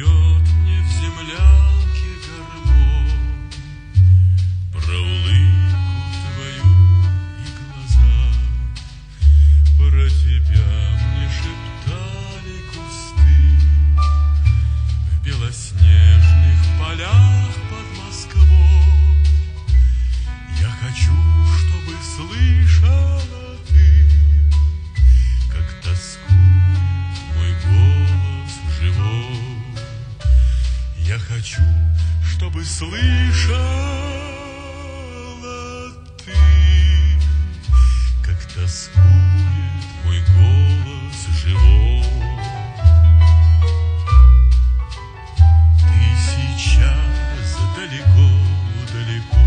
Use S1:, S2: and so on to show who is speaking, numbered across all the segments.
S1: поет мне в землянке гармонь про улыбку твою и глаза. Про тебя мне шептали кусты в белоснежных полях под Москвой. Я хочу, чтобы слышала ты, как тоскует мой голос живой. Я хочу, чтобы слышала ты, как тоскует мой голос живой. Ты сейчас далеко-далеко,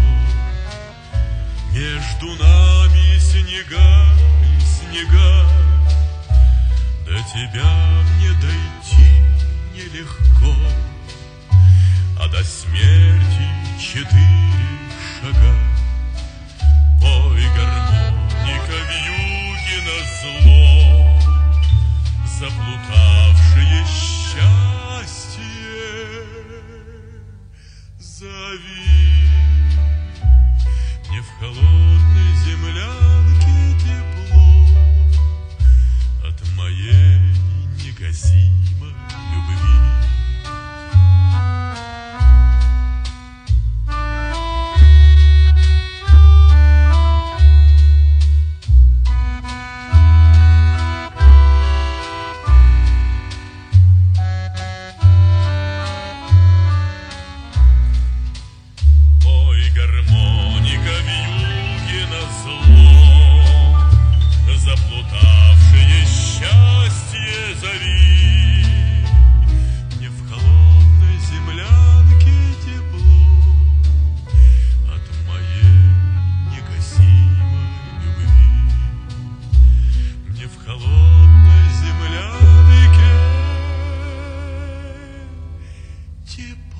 S1: между нами снега и снега. До тебя мне дойти нелегко, а до смерти 4 шага. Ой, гармоника вьюги назло, заплутавшее счастье, зови. Мне в холодной землянке тепло от моей негасимой любви. Ой, гармоника вьюги назло, заплутавшее счастье зови. Мне в холодной землянке тепло от моей негасимой любви. Мне в холодной землянке тепло.